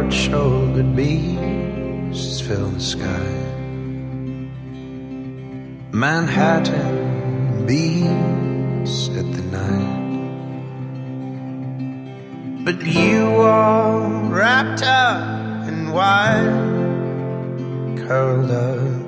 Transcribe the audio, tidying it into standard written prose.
broad-shouldered beasts fill the sky. Manhattan beats at the night, but you are wrapped up in white, curled up